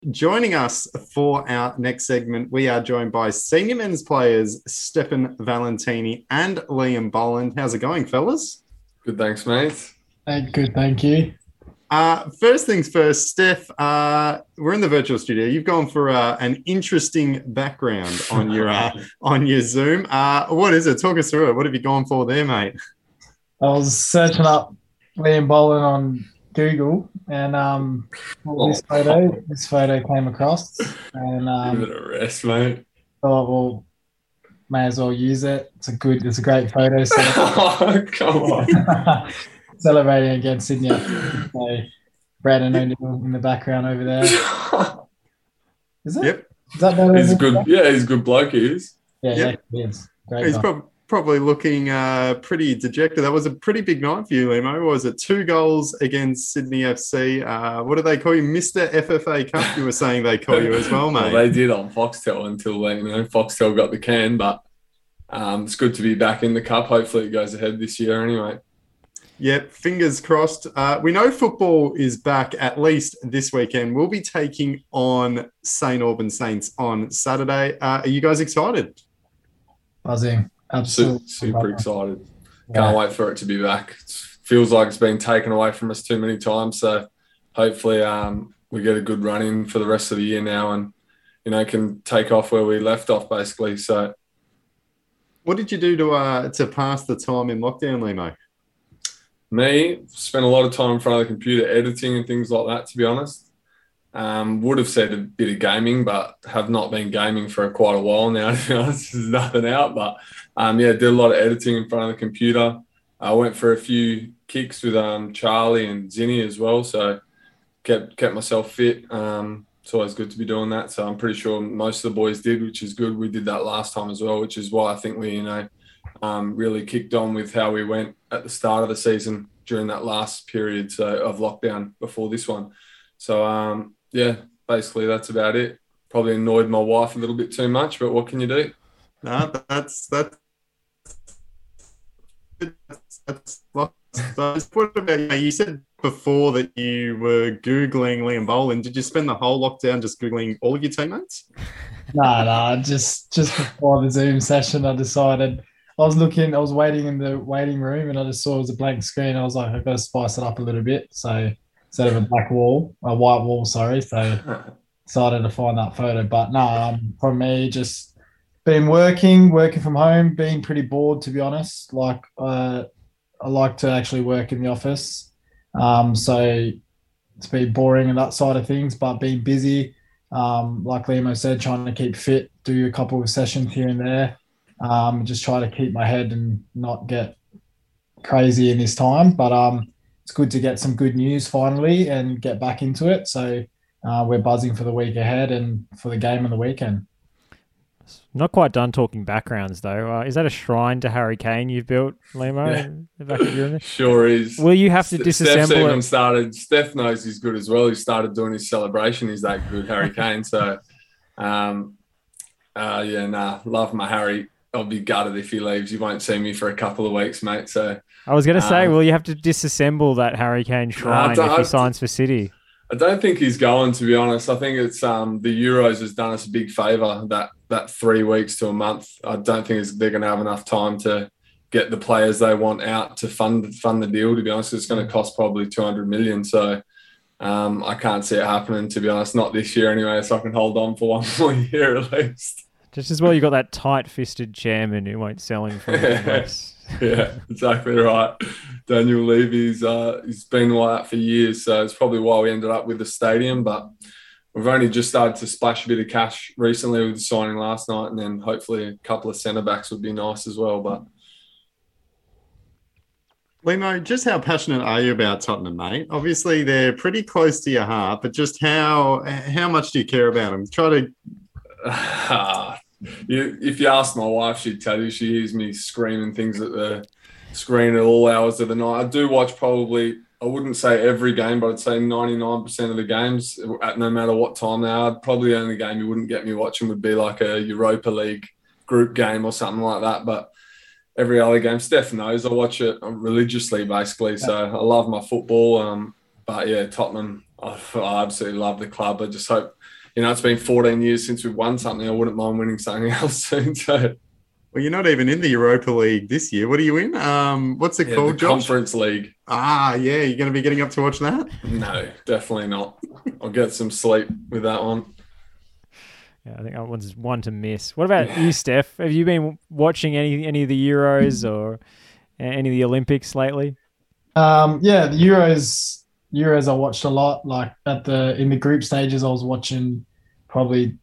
Joining us for our next segment, we are joined by senior men's players Stefan Valentini and Liam Boland. How's it going, fellas? Good, thanks, mate. Good, thank you. First things first, Steph, we're in the virtual studio. You've gone for an interesting background on your Zoom. What is it? Talk us through it. What have you gone for there, mate? I was searching up Liam Boland on Google, and this photo came across, and Give it a rest, mate. thought, well, may as well use it. It's a great photo. So Oh, come on. celebrating against Sydney. So Brandon O'Neill in the background over there. Is it? Yep. Is that better? He's good. Yeah, he's a good bloke, he is. Yeah, Yep. he is. Great He's guy. probably looking pretty dejected. That was a pretty big night for you, Limo. Was it 2 goals against Sydney FC? What do they call you? Mr. FFA Cup, you were saying they call you as well, mate. Well, they did on Foxtel until Foxtel got the can, but it's good to be back in the cup. Hopefully it goes ahead this year anyway. Yep, fingers crossed. We know football is back at least this weekend. We'll be taking on St. Albans Saints on Saturday. Are you guys excited? Buzzing. Absolutely. Super excited. Yeah. Can't wait for it to be back. It feels like it's been taken away from us too many times. So hopefully we get a good run in for the rest of the year now and, can take off where we left off basically. So What did you do to pass the time in lockdown, Limo? me, spent a lot of time in front of the computer editing and things like that, to be honest. Would have said a bit of gaming, but have not been gaming for quite a while now, to be honest. There's nothing out. But, did a lot of editing in front of the computer. I went for a few kicks with Charlie and Zinni as well, so kept myself fit. It's always good to be doing that. So I'm pretty sure most of the boys did, which is good. We did that last time as well, which is why I think we, really kicked on with how we went at the start of the season during that last period of lockdown before this one. So, basically that's about it. Probably annoyed my wife a little bit too much, but what can you do? No, that's what about you said before that you were Googling Liam Boland. Did you spend the whole lockdown just Googling all of your teammates? No, just before the Zoom session, I decided I was waiting in the waiting room and I just saw it was a blank screen. I was like, I've got to spice it up a little bit. So instead of a white wall, sorry. So decided to find that photo. But no, for me, just been working from home, being pretty bored, to be honest. Like, I like to actually work in the office. So it's been boring and that side of things, but being busy, like Limo said, trying to keep fit, do a couple of sessions here and there. Just try to keep my head and not get crazy in this time. But it's good to get some good news finally and get back into it. So we're buzzing for the week ahead and for the game on the weekend. Not quite done talking backgrounds though. Is that a shrine to Harry Kane you've built, Limo? Yeah. In the back of your Sure is. Will you have to Steph's disassemble even it? Steph knows he's good as well. He started doing his celebration. He's that good, Harry Kane. So, love my Harry. I'll be gutted if he leaves. You won't see me for a couple of weeks, mate. So I was going to say, will you have to disassemble that Harry Kane shrine if he signs for City? I don't think he's going, to be honest. I think it's the Euros has done us a big favour that 3 weeks to a month. I don't think they're going to have enough time to get the players they want out to fund the deal, to be honest. It's going to cost probably 200 million. So I can't see it happening, to be honest. Not this year anyway, so I can hold on for one more year at least. Just as well you got that tight-fisted chairman who won't sell him for anything less. Yeah, exactly right. Daniel Levy's he's been like that for years, so it's probably why we ended up with the stadium. But we've only just started to splash a bit of cash recently with the signing last night, and then hopefully a couple of centre backs would be nice as well. But Limo, just how passionate are you about Tottenham, mate? Obviously, they're pretty close to your heart, but just how much do you care about them? Try to. If you ask my wife, she'd tell you. She hears me screaming things at the screen at all hours of the night. I do watch probably, I wouldn't say every game, but I'd say 99% of the games, at no matter what time they are. Probably the only game you wouldn't get me watching would be like a Europa League group game or something like that. But every other game, Steph knows, I watch it religiously, basically. So I love my football. But yeah, Tottenham, I absolutely love the club. I just hope it's been 14 years since we've won something. I wouldn't mind winning something else soon. So, well, you're not even in the Europa League this year. What are you in? What's it called, the Josh? Conference League. Yeah. You're going to be getting up to watch that? No, definitely not. I'll get some sleep with that one. Yeah, I think that one's one to miss. What about you, Steph? Have you been watching any of the Euros or any of the Olympics lately? Yeah, the Euros I watched a lot. Like in the group stages, I was watching probably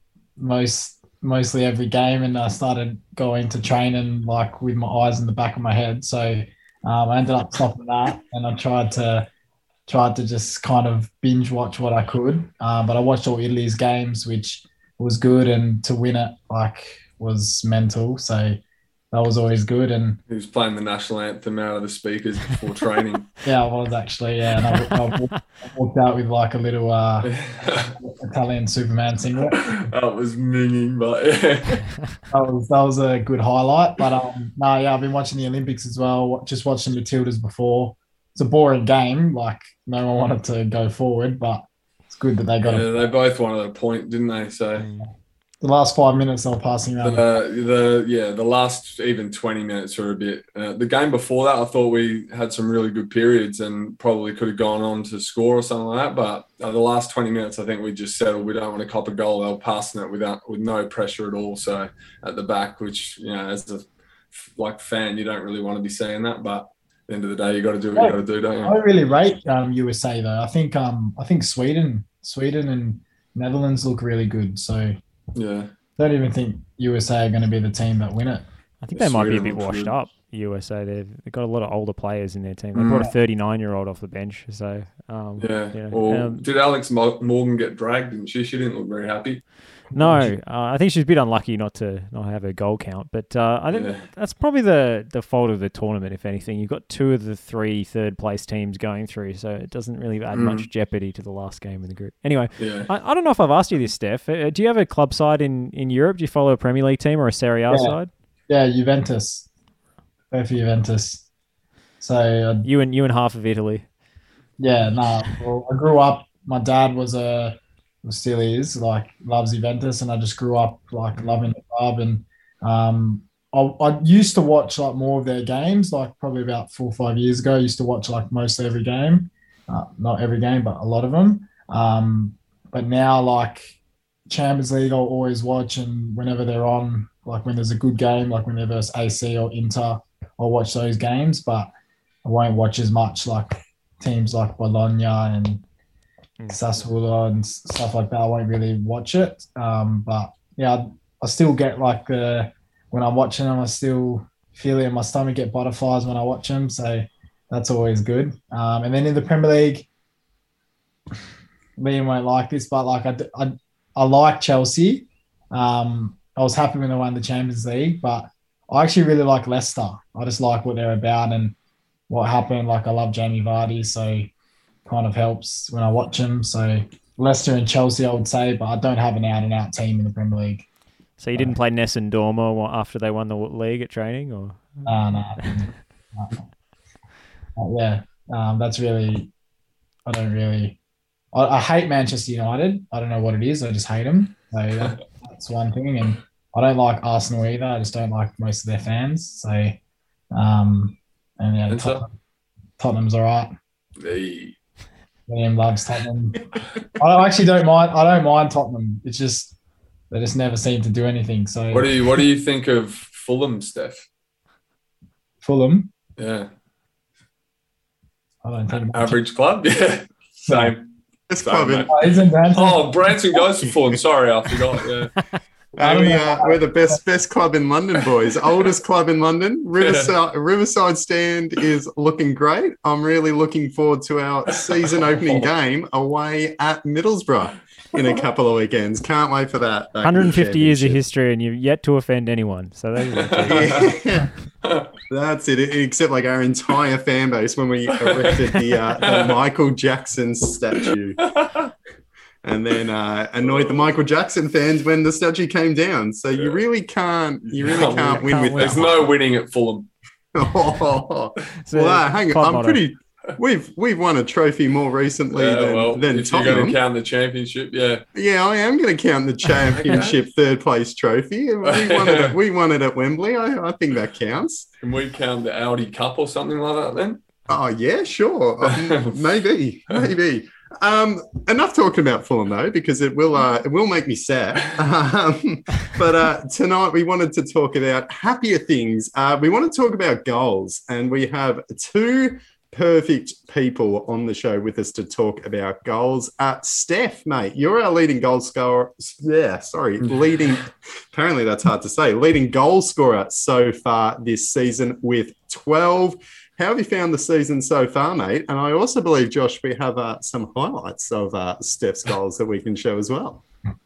mostly every game, and I started going to training like with my eyes in the back of my head. So I ended up stopping that, and I tried to just kind of binge watch what I could. But I watched all Italy's games, which was good, and to win it was mental. So that was always good. And he was playing the national anthem out of the speakers before training. Yeah, I was actually. Yeah, and I walked out with like a little Italian Superman singlet. That was minging, but yeah. that was a good highlight. But I've been watching the Olympics as well. Just watching the Matildas before. It's a boring game. Like no one wanted to go forward, but it's good that they got. Yeah, they both wanted a point, didn't they? So the last 5 minutes they were passing around. The last even 20 minutes were a bit. The game before that, I thought we had some really good periods and probably could have gone on to score or something like that. But the last 20 minutes, I think we just settled. We don't want to cop a goal. They were passing it with no pressure at all. So at the back, which as a fan, you don't really want to be saying that, but. The end of the day, you got to do what you got to do, don't you? I really rate USA though. I think Sweden and Netherlands look really good. So yeah, don't even think USA are going to be the team that win it. I think they might be a bit washed up. USA, they've got a lot of older players in their team. They brought a 39-year-old off the bench. So did Alex Morgan get dragged? Didn't she? She didn't look very happy. No, I think she's a bit unlucky not to not have her goal count, but I think that's probably the fault of the tournament. If anything, you've got 2 of the 3 third-place teams going through, so it doesn't really add much jeopardy to the last game in the group. Anyway, I don't know if I've asked you this, Steph. Do you have a club side in Europe? Do you follow a Premier League team or a Serie A side? Yeah, Juventus. Go for Juventus. So you and half of Italy. Yeah, well, I grew up. My dad still is loves Juventus, and I just grew up loving the club. And I used to watch more of their games, probably about 4 or 5 years ago. I used to watch mostly every game, not every game, but a lot of them. But now Champions League, I'll always watch, and whenever they're on, when there's a good game, when they're versus AC or Inter, I'll watch those games. But I won't watch as much teams like Bologna and Sassuolo and stuff like that. I won't really watch it. But yeah, I still get when I'm watching them, I still feel it in my stomach, get butterflies when I watch them. So that's always good. And then in the Premier League, Liam won't like this, but I like Chelsea. I was happy when they won the Champions League, but I actually really like Leicester. I just like what they're about and what happened. I love Jamie Vardy, so kind of helps when I watch them. So Leicester and Chelsea, I would say, but I don't have an out-and-out team in the Premier League. So you didn't play Nessun Dorma after they won the league at training, or? No. Yeah, that's really. I don't really. I hate Manchester United. I don't know what it is. I just hate them. So that's one thing, and I don't like Arsenal either. I just don't like most of their fans. So, and yeah, Tottenham's all right. Hey. Liam loves Tottenham. I actually don't mind. I don't mind Tottenham. It's just they just never seem to do anything. So, what do you think of Fulham, Steph? Fulham? Yeah. I don't think average club. Yeah, same. This club in. Isn't Branson? Oh, Branson goes to Fulham. Sorry, I forgot. Yeah. We're the best club in London, boys. Oldest club in London. Riverside Stand is looking great. I'm really looking forward to our season opening game away at Middlesbrough in a couple of weekends. Can't wait for that. 150 years of history, and you've yet to offend anyone. So that's it. Except our entire fan base when we erected the Michael Jackson statue. And then annoyed the Michael Jackson fans when the statue came down. So you really can't win with that. There's no winning at Fulham. Hang on. I'm We've won a trophy more recently than if Tottenham. you're going to count the championship, yeah. Yeah, I am going to count the championship third place trophy. We won it at Wembley. I think that counts. Can we count the Audi Cup or something like that then? Oh yeah, sure. Maybe. Enough talking about Fulham though, because it will make me sad. But tonight we wanted to talk about happier things. We want to talk about goals, and we have two perfect people on the show with us to talk about goals. Steph, mate, you're our leading goal scorer. Yeah, sorry, apparently that's hard to say. Leading goal scorer so far this season with 12. How have you found the season so far, mate? And I also believe, Josh, we have some highlights of Steph's goals that we can show as well.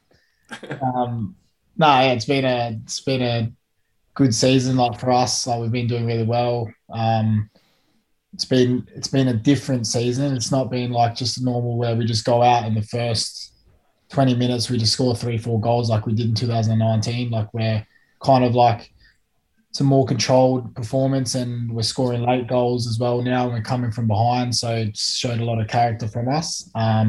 It's been a good season, like for us. Like we've been doing really well. It's been a different season. It's not been like just normal where we just go out in the first 20 minutes we just score 3-4 goals like we did in 2019. Like we're kind of like it's a more controlled performance, and we're scoring late goals as well now. We're coming from behind, so it showed a lot of character from us.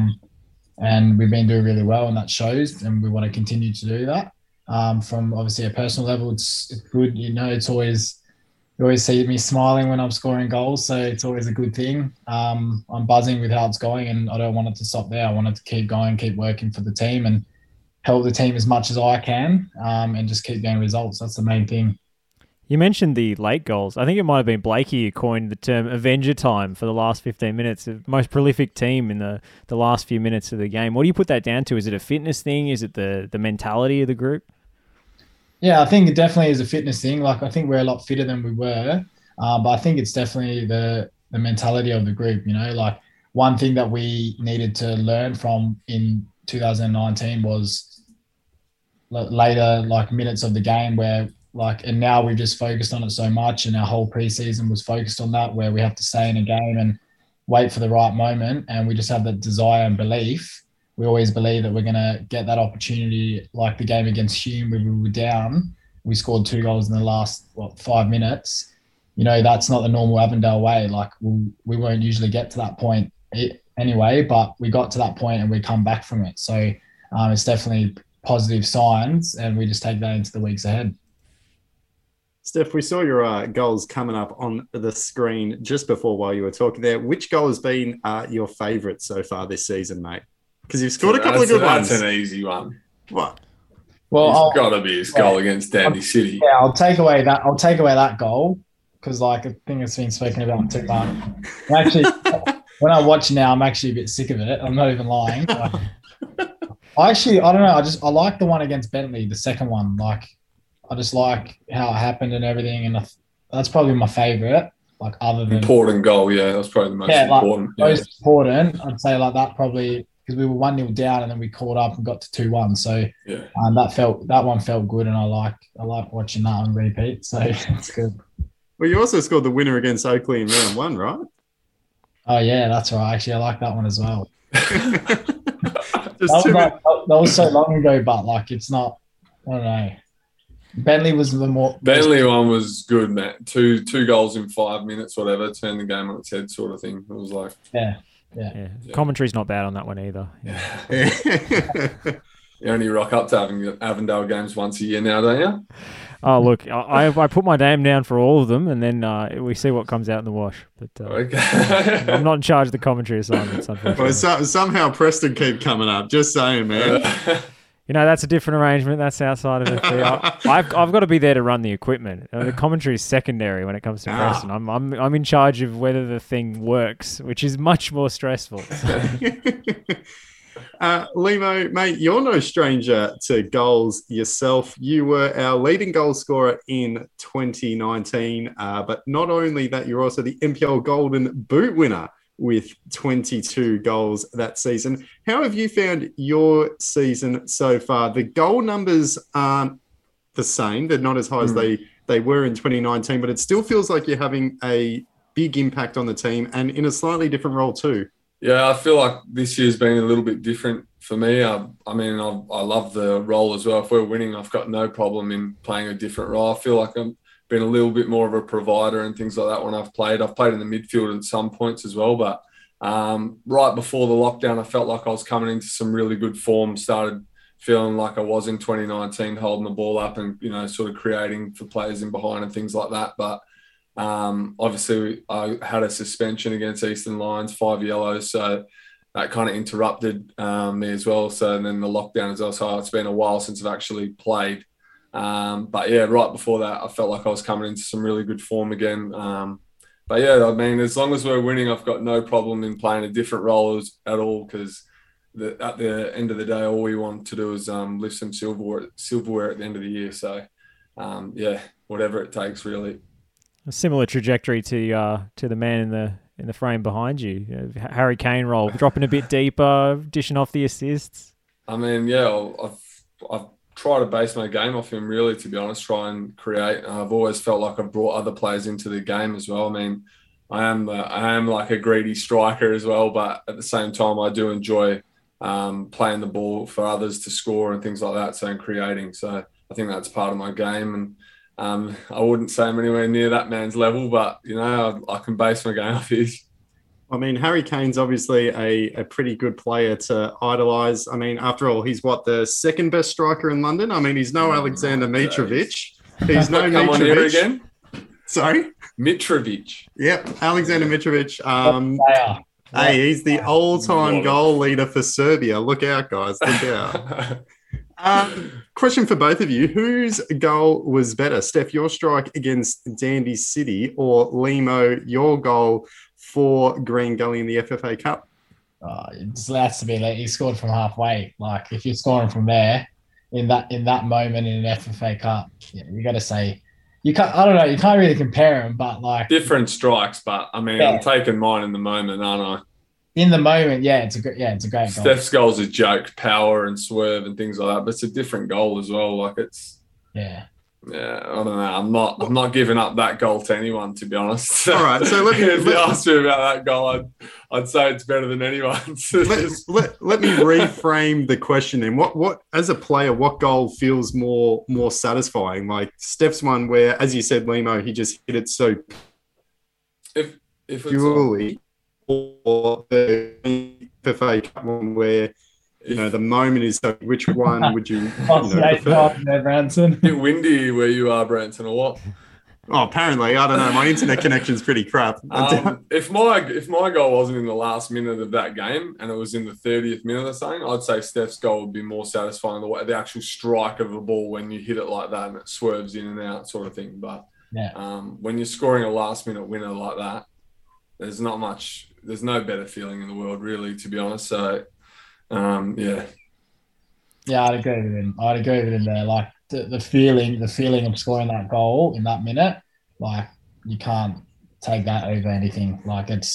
And we've been doing really well, and that shows. And we want to continue to do that. From obviously a personal level, it's good. You know, it's always. You always see me smiling when I'm scoring goals, so it's always a good thing. I'm buzzing with how it's going, and I don't want it to stop there. I want it to keep going, keep working for the team, and help the team as much as I can, and just keep getting results. That's the main thing. You mentioned the late goals. I think it might have been Blakey who coined the term Avenger time for the last 15 minutes. The most prolific team in the last few minutes of the game. What do you put that down to? Is it a fitness thing? Is it the mentality of the group? Yeah, I think it definitely is a fitness thing. Like I think we're a lot fitter than we were, but I think it's definitely the mentality of the group. You know, like one thing that we needed to learn from in 2019 was later like minutes of the game where and now we've just focused on it so much, and our whole preseason was focused on that, where we have to stay in a game and wait for the right moment, and we just have that desire and belief. We always believe that we're going to get that opportunity, like the game against Hume where we were down. We scored 2 goals in the last 5 minutes. You know, that's not the normal Avondale way. Like we won't usually get to that point anyway, but we got to that point and we come back from it. So it's definitely positive signs, and we just take that into the weeks ahead. Steph, we saw your goals coming up on the screen just before while you were talking there. Which goal has been your favourite so far this season, mate? Because you've scored a couple of good ones. That's an easy one. What? Well, it's got to be his goal against Dandy City. Yeah, I'll take away that goal because, like, I think it's been spoken about too much. Actually, when I watch now, I'm actually a bit sick of it. I'm not even lying. I don't know. I like the one against Bentley, the second one. Like, I just like how it happened and everything, and that's probably my favourite. Like, other than important goal, yeah, that's probably the most important. Most important, I'd say, like that probably. Because we were 1-0 down and then we caught up and got to 2-1. So that one felt good, and I like watching that on repeat. So it's good. Well, you also scored the winner against Oakley in round 1, right? Oh yeah, that's right. Actually, I like that one as well. that was so long ago, but like it's not. I don't know. Bentley was the more. Bentley one was good, man. Two goals in 5 minutes, whatever. Turned the game on its head, sort of thing. It was like Yeah. Commentary's not bad on that one either. Yeah. You only rock up to Avondale games once a year now, don't you? Oh, look, I put my name down for all of them, and then we see what comes out in the wash. But okay. I'm not in charge of the commentary assignments, unfortunately. Well, somehow Preston keep coming up. Just saying, man. You know, that's a different arrangement. That's outside of it. I've got to be there to run the equipment. The commentary is secondary when it comes to Preston. I'm in charge of whether the thing works, which is much more stressful. Limo, mate, you're no stranger to goals yourself. You were our leading goal scorer in 2019, but not only that, you're also the NPL Golden Boot winner with 22 goals that season. How have you found your season so far? The goal numbers aren't the same. They're not as high as they were in 2019, but it still feels like you're having a big impact on the team and in a slightly different role too. Yeah, I feel like this year's been a little bit different for me. I love the role as well. If we're winning, I've got no problem in playing a different role. I feel like I'm been a little bit more of a provider and things like that when I've played. I've played in the midfield at some points as well, but right before the lockdown, I felt like I was coming into some really good form, started feeling like I was in 2019, holding the ball up and, you know, sort of creating for players in behind and things like that. But obviously I had a suspension against Eastern Lions, 5 yellows. So that kind of interrupted me as well. So, and then the lockdown as well. So it's been a while since I've actually played. But yeah, right before that, I felt like I was coming into some really good form again. But yeah, I mean, as long as we're winning, I've got no problem in playing a different role at all, because at the end of the day, all we want to do is lift some silverware at the end of the year. So yeah, whatever it takes, really. A similar trajectory to the man in the frame behind you, Harry Kane role, dropping a bit deeper, dishing off the assists. I mean, yeah, I've tried to base my game off him, really, to be honest, try and create. I've always felt like I've brought other players into the game as well. I mean, I am like a greedy striker as well, but at the same time, I do enjoy playing the ball for others to score and things like that, so and creating. So I think that's part of my game, and I wouldn't say I'm anywhere near that man's level, but, you know, I can base my game off his. I mean, Harry Kane's obviously a pretty good player to idolise. I mean, after all, he's the second best striker in London. I mean, he's no Alexander Mitrovic. He's no Come on here again. Sorry? Mitrovic. Yep, Alexander Mitrovic. Hey, he's the all-time goal leader for Serbia. Look out, guys. Look out. Question for both of you. Whose goal was better? Steph, your strike against Dandy City, or Limo, your goal for Green Gully in the FFA Cup? It just has to be like he scored from halfway. Like, if you're scoring from there in that moment in an FFA Cup, yeah, you got to say you can't. I don't know. You can't really compare them, but like different strikes. But I mean, yeah. I'm taking mine in the moment, aren't I? In the moment, yeah, it's a great goal. Steph's goal's a joke, power and swerve and things like that, but it's a different goal as well. Like it's yeah, I don't know. I'm not giving up that goal to anyone, to be honest. All right, so if you asked me about that goal, I'd say it's better than anyone's. let me reframe the question then. What as a player, what goal feels more satisfying? Like Steph's one where, as you said, Limo, he just hit it so if it's purely, or the FFA Cup one where, you know, the moment is so. Which one would you prefer? Branson. A bit windy where you are, Branson, or what? Oh, apparently, I don't know. My internet connection's pretty crap. If my goal wasn't in the last minute of that game and it was in the 30th minute or something, I'd say Steph's goal would be more satisfying. The actual strike of the ball when you hit it like that and it swerves in and out, sort of thing. But when you're scoring a last minute winner like that, there's no better feeling in the world, really, to be honest. So. Yeah, I'd agree with him. There. Like the feeling of scoring that goal in that minute, like you can't take that over anything. Like it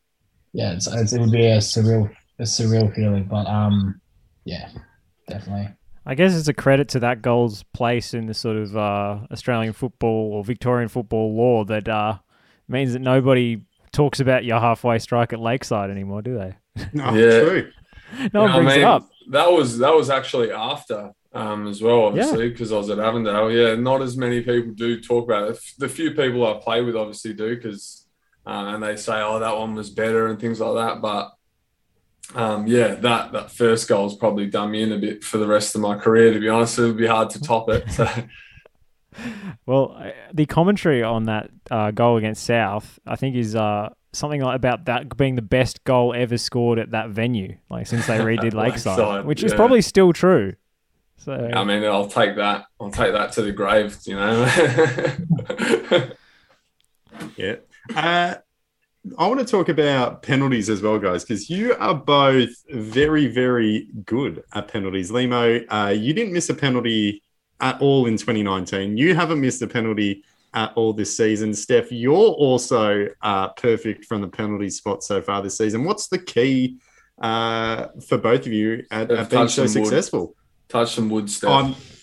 would be a surreal feeling. But yeah, definitely. I guess it's a credit to that goal's place in the sort of Australian football or Victorian football law that means that nobody talks about your halfway strike at Lakeside anymore, do they? No, true. No one brings it up. That was actually after as well, obviously, because I was at Avondale. Yeah, not as many people do talk about it. The few people I play with obviously do, because and they say, oh, that one was better and things like that. But that first goal's probably done me in a bit for the rest of my career, to be honest. It would be hard to top it. So. Well, the commentary on that goal against South, I think, is something like about that being the best goal ever scored at that venue, like since they redid Lakeside, which is probably still true. So I mean, I'll take that to the grave, you know. Yeah. I want to talk about penalties as well, guys, because you are both very, very good at penalties. Limo, you didn't miss a penalty at all in 2019. You haven't missed a penalty at all this season. Steph, you're also perfect from the penalty spot so far this season. What's the key for both of you at being so successful? Touch some wood, Steph.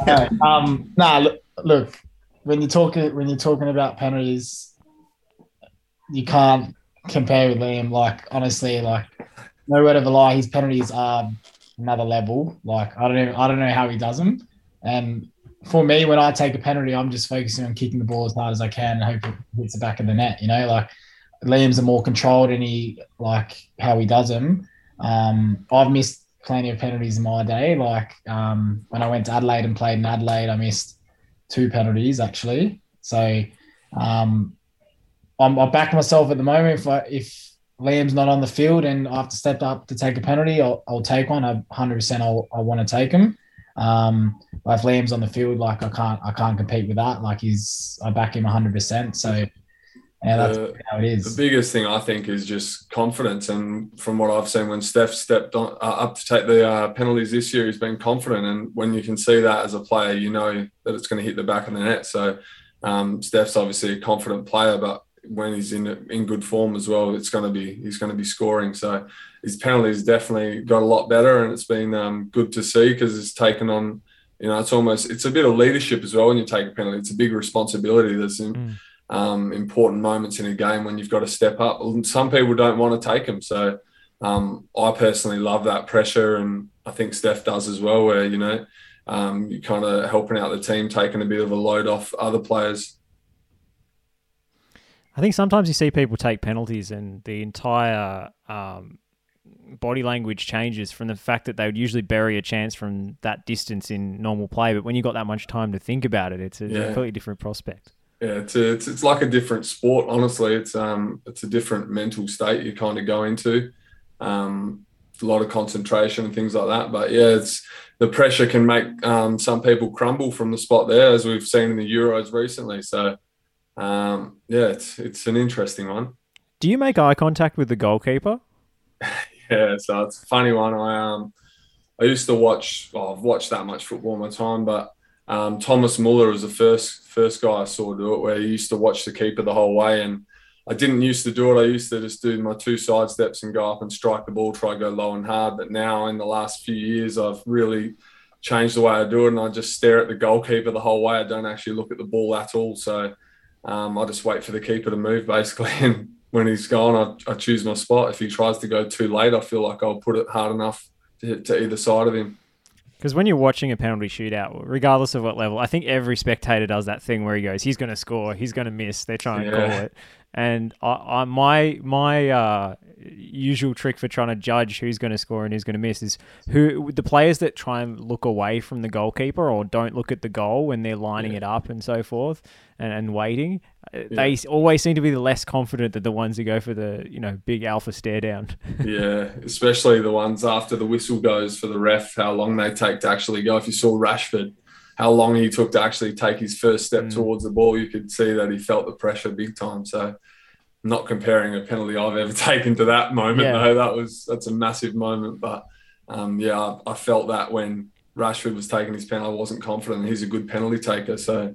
Look, when you're talking about penalties, you can't compare with Liam. Like, honestly, like, no word of a lie, his penalties are another level. Like, I don't know how he does them. And for me, when I take a penalty, I'm just focusing on kicking the ball as hard as I can and hope it hits the back of the net. Like Liam's are more controlled and he like how he does them. I've missed plenty of penalties in my day. Like when I went to Adelaide and played in Adelaide, I missed 2 penalties actually. So I back myself at the moment. If Liam's not on the field and I have to step up to take a penalty, I'll take one. 100% I want to take him. But if Liam's on the field, like I can't compete with that. Like I back him 100%. So yeah, that's how it is. The biggest thing I think is just confidence. And from what I've seen, when Steph stepped on up to take the penalties this year, he's been confident. And when you can see that as a player, you know that it's going to hit the back of the net. So Steph's obviously a confident player, but when he's in good form as well, he's going to be scoring. So his penalties definitely got a lot better, and it's been good to see because it's taken on. It's a bit of leadership as well when you take a penalty. It's a big responsibility. There's important moments in a game when you've got to step up. Some people don't want to take them. So I personally love that pressure, and I think Steph does as well, where, you're kind of helping out the team, taking a bit of a load off other players. I think sometimes you see people take penalties and the entire body language changes from the fact that they would usually bury a chance from that distance in normal play. But when you've got that much time to think about it, it's a completely different prospect. Yeah, it's like a different sport, honestly. It's a different mental state you kind of go into. A lot of concentration and things like that. But yeah, the pressure can make some people crumble from the spot there, as we've seen in the Euros recently. So it's an interesting one. Do you make eye contact with the goalkeeper? Yeah, so it's a funny one. I used to watch. Well, I've watched that much football in my time, but Thomas Muller was the first guy I saw do it, where he used to watch the keeper the whole way, and I didn't used to do it. I used to just do my 2 side steps and go up and strike the ball, try to go low and hard. But now in the last few years, I've really changed the way I do it, and I just stare at the goalkeeper the whole way. I don't actually look at the ball at all. So I just wait for the keeper to move, basically. And when he's gone, I choose my spot. If he tries to go too late, I feel like I'll put it hard enough to hit to either side of him. Because when you're watching a penalty shootout, regardless of what level, I think every spectator does that thing where he goes, he's going to score, he's going to miss, they're trying to call it. And my usual trick for trying to judge who's going to score and who's going to miss is the players that try and look away from the goalkeeper or don't look at the goal when they're lining it up and so forth and waiting. They always seem to be the less confident than the ones who go for the big alpha stare down. Yeah, especially the ones after the whistle goes for the ref, how long they take to actually go. If you saw Rashford, how long he took to actually take his first step towards the ball, you could see that he felt the pressure big time. So I'm not comparing a penalty I've ever taken to that moment, though. That's a massive moment. But I felt that when Rashford was taking his penalty, I wasn't confident. He's a good penalty taker. So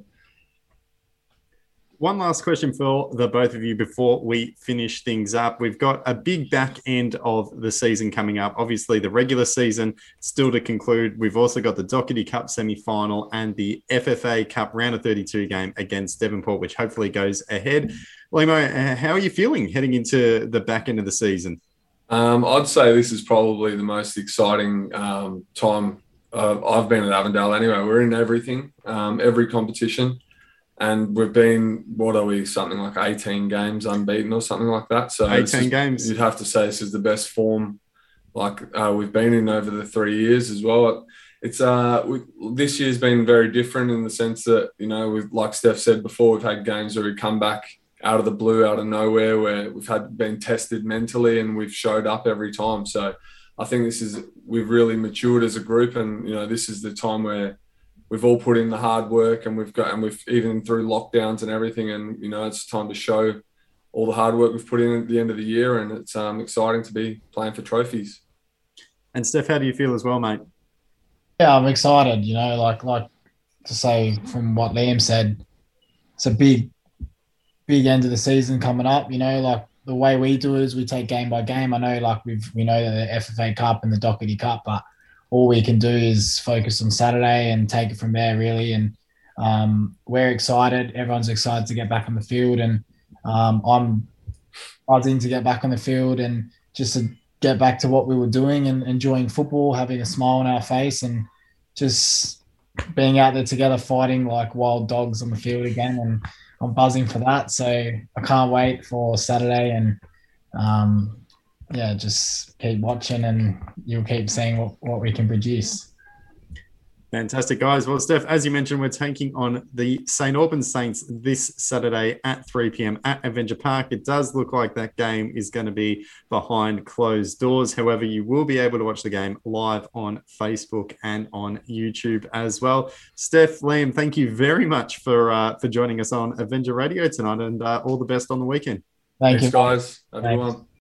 one last question for the both of you before we finish things up. We've got a big back end of the season coming up. Obviously, the regular season still to conclude. We've also got the Doherty Cup semi-final and the FFA Cup round of 32 game against Devonport, which hopefully goes ahead. Limo, how are you feeling heading into the back end of the season? I'd say this is probably the most exciting time I've been at Avondale anyway. We're in everything, every competition. And we've been, something like 18 games unbeaten or something like that. So 18 games. You'd have to say this is the best form we've been in over the 3 years as well. It's this year's been very different in the sense that, like Steph said before, we've had games where we come back out of the blue, out of nowhere, where we've been tested mentally and we've showed up every time. So I think we've really matured as a group, and, this is the time where we've all put in the hard work, and we've even through lockdowns and everything, and it's time to show all the hard work we've put in at the end of the year, and it's exciting to be playing for trophies. And Steph, how do you feel as well, mate? Yeah, I'm excited. Like to say from what Liam said, it's a big end of the season coming up. Like the way we do it is we take game by game. I know, we know the FFA Cup and the Doherty Cup, but all we can do is focus on Saturday and take it from there, really. And we're excited. Everyone's excited to get back on the field, and I'm buzzing to get back on the field and just to get back to what we were doing and enjoying football, having a smile on our face, and just being out there together, fighting like wild dogs on the field again, and I'm buzzing for that. So I can't wait for Saturday, and just keep watching, and you'll keep seeing what we can produce. Fantastic, guys. Well, Steph, as you mentioned, we're taking on the St. Albans Saints this Saturday at 3 p.m. at Avenger Park. It does look like that game is going to be behind closed doors. However, you will be able to watch the game live on Facebook and on YouTube as well. Steph, Liam, thank you very much for joining us on Avenger Radio tonight, and all the best on the weekend. Thanks, guys. Everyone.